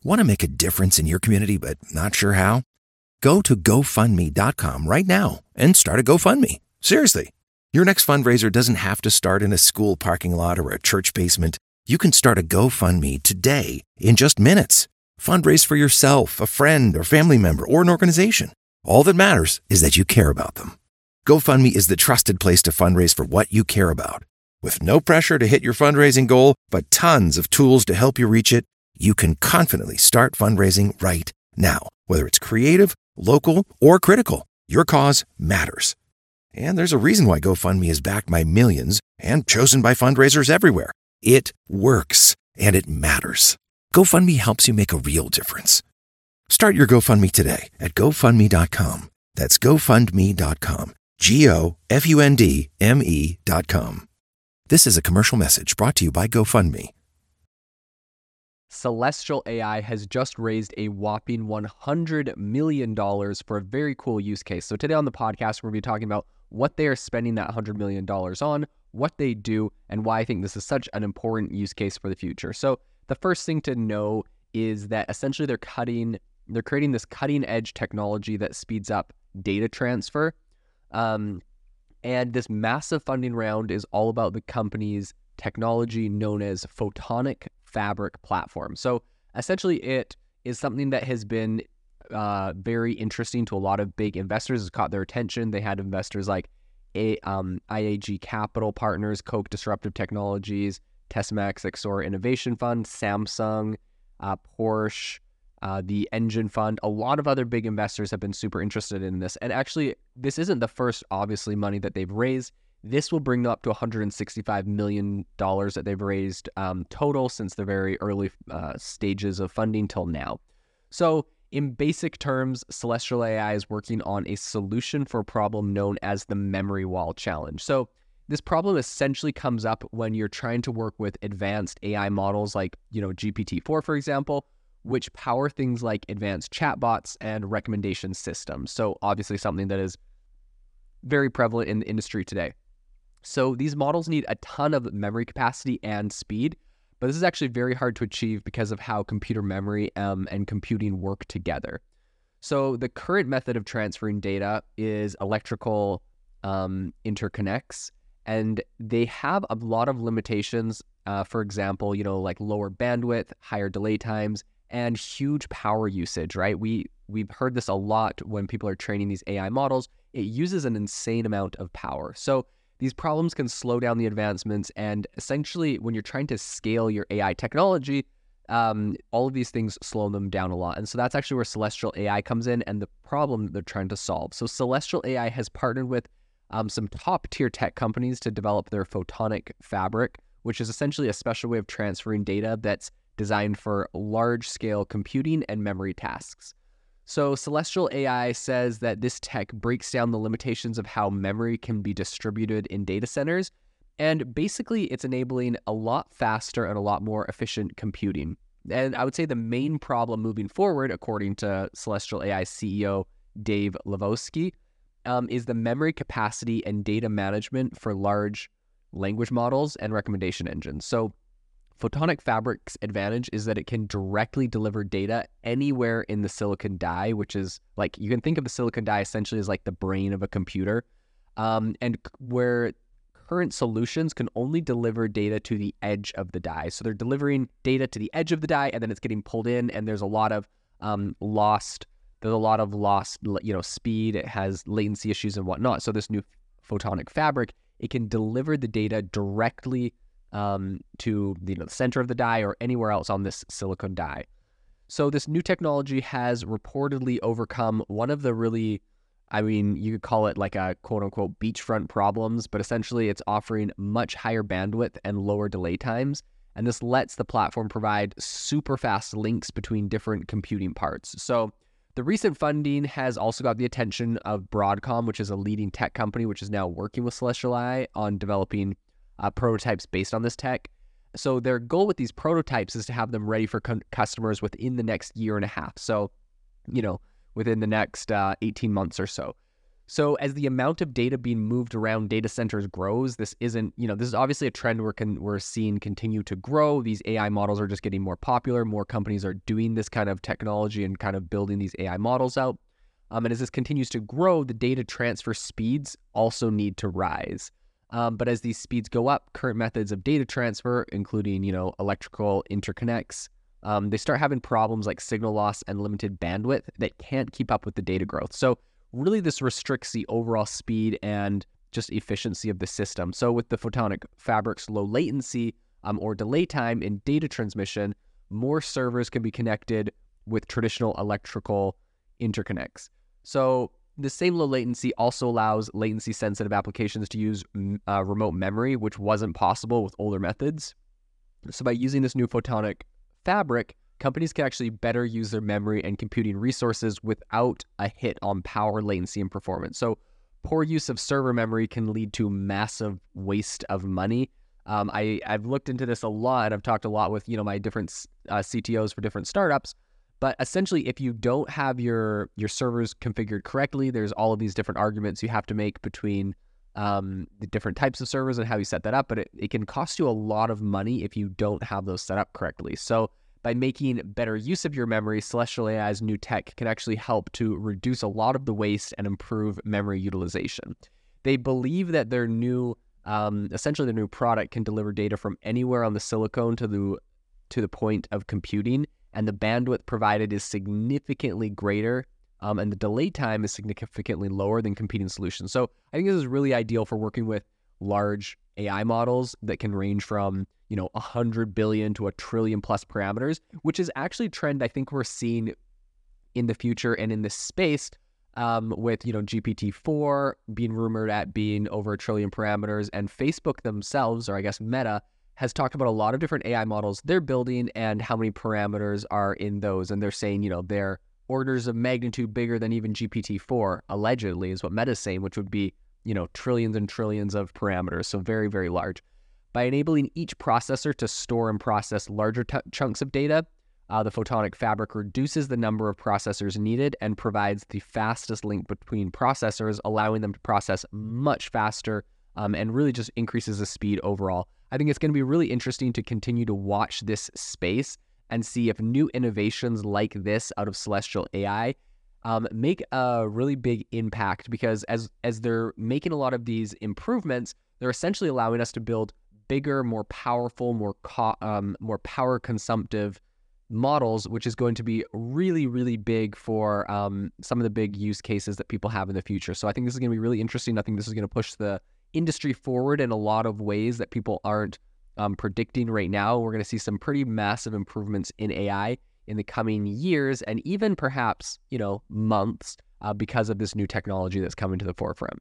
Want to make a difference in your community but not sure how? Go to GoFundMe.com right now and start a GoFundMe. Seriously. Your next fundraiser doesn't have to start in a school parking lot or a church basement. You can start a GoFundMe today in just minutes. Fundraise for yourself, a friend or family member, or an organization. All that matters is that you care about them. GoFundMe is the trusted place to fundraise for what you care about. With no pressure to hit your fundraising goal, but tons of tools to help you reach it, you can confidently start fundraising right now. Whether it's creative, local, or critical, your cause matters. And there's a reason why GoFundMe is backed by millions and chosen by fundraisers everywhere. It works, and it matters. GoFundMe helps you make a real difference. Start your GoFundMe today at GoFundMe.com. That's GoFundMe.com. GoFundMe.com. This is a commercial message brought to you by GoFundMe. Celestial AI has just raised a whopping $100 million for a very cool use case. So today on the podcast, we're going to be talking about what they are spending that $100 million on, what they do, and why I think this is such an important use case for the future. So the first thing to know is that essentially they're creating this cutting edge technology that speeds up data transfer. And this massive funding round is all about the company's technology known as Photonic Fabric platform. So essentially it is something that has been very interesting to a lot of big investors. It's caught their attention. They had investors like IAG Capital Partners, Koch Disruptive Technologies, Tessemax Exor Innovation Fund, Samsung, Porsche, the Engine Fund. A lot of other big investors have been super interested in this. And actually, this isn't the first, obviously, money that they've raised. This will bring them up to $165 million that they've raised total since the very early stages of funding till now. So in basic terms, Celestial AI is working on a solution for a problem known as the memory wall challenge. So this problem essentially comes up when you're trying to work with advanced AI models like, GPT-4, for example, which power things like advanced chatbots and recommendation systems. So obviously something that is very prevalent in the industry today. So these models need a ton of memory capacity and speed, but this is actually very hard to achieve because of how computer memory and computing work together. So the current method of transferring data is electrical interconnects, and they have a lot of limitations. For example, like lower bandwidth, higher delay times, and huge power usage, right? We've heard this a lot when people are training these AI models. It uses an insane amount of power. So these problems can slow down the advancements, and essentially when you're trying to scale your AI technology, all of these things slow them down a lot. And so that's actually where Celestial AI comes in and the problem that they're trying to solve. So Celestial AI has partnered with some top tier tech companies to develop their Photonic Fabric, which is essentially a special way of transferring data that's designed for large scale computing and memory tasks. So Celestial AI says that this tech breaks down the limitations of how memory can be distributed in data centers, and basically it's enabling a lot faster and a lot more efficient computing. And I would say the main problem moving forward, according to Celestial AI CEO Dave Lavosky, is the memory capacity and data management for large language models and recommendation engines. So Photonic Fabric's advantage is that it can directly deliver data anywhere in the silicon die, which is like, you can think of the silicon die essentially as like the brain of a computer, and where current solutions can only deliver data to the edge of the die. So they're delivering data to the edge of the die, and then it's getting pulled in, and there's a lot of lost speed. It has latency issues and whatnot. So this new Photonic Fabric, it can deliver the data directly to the center of the die or anywhere else on this silicon die. So this new technology has reportedly overcome one of the really, you could call it like a quote unquote beachfront problems, but essentially it's offering much higher bandwidth and lower delay times. And this lets the platform provide super fast links between different computing parts. So the recent funding has also got the attention of Broadcom, which is a leading tech company, which is now working with Celestial AI on developing prototypes based on this tech. So their goal with these prototypes is to have them ready for customers within the next year and a half. So, within the next 18 months or so. So as the amount of data being moved around data centers grows, this isn't, this is obviously a trend we're seeing continue to grow. These AI models are just getting more popular. More companies are doing this kind of technology and kind of building these AI models out. And as this continues to grow, the data transfer speeds also need to rise. But as these speeds go up, current methods of data transfer, including, electrical interconnects, they start having problems like signal loss and limited bandwidth that can't keep up with the data growth. So really, this restricts the overall speed and just efficiency of the system. So with the photonic fabric's low latency or delay time in data transmission, more servers can be connected with traditional electrical interconnects. So the same low latency also allows latency-sensitive applications to use remote memory, which wasn't possible with older methods. So by using this new photonic fabric, companies can actually better use their memory and computing resources without a hit on power, latency, and performance. So poor use of server memory can lead to massive waste of money. I've looked into this a lot. I've talked a lot with my different CTOs for different startups. But essentially, if you don't have your servers configured correctly, there's all of these different arguments you have to make between the different types of servers and how you set that up. But it can cost you a lot of money if you don't have those set up correctly. So by making better use of your memory, Celestial AI's new tech can actually help to reduce a lot of the waste and improve memory utilization. They believe that their new, essentially their new product can deliver data from anywhere on the silicon to the point of computing, and the bandwidth provided is significantly greater, and the delay time is significantly lower than competing solutions. So I think this is really ideal for working with large AI models that can range from 100 billion to 1 trillion plus parameters, which is actually a trend I think we're seeing in the future and in this space with GPT-4 being rumored at being over 1 trillion parameters, and Facebook themselves, or I guess Meta, has talked about a lot of different AI models they're building and how many parameters are in those, and they're saying they're orders of magnitude bigger than even GPT-4 allegedly is what Meta's saying, which would be trillions and trillions of parameters, so very, very large. By enabling each processor to store and process larger chunks of data, the photonic fabric reduces the number of processors needed and provides the fastest link between processors, allowing them to process much faster and really just increases the speed overall. I think it's going to be really interesting to continue to watch this space and see if new innovations like this out of Celestial AI make a really big impact, because as they're making a lot of these improvements, they're essentially allowing us to build bigger, more powerful, more power consumptive models, which is going to be really, really big for some of the big use cases that people have in the future. So I think this is going to be really interesting. I think this is going to push the industry forward in a lot of ways that people aren't predicting right now. We're going to see some pretty massive improvements in AI in the coming years and even perhaps, months because of this new technology that's coming to the forefront.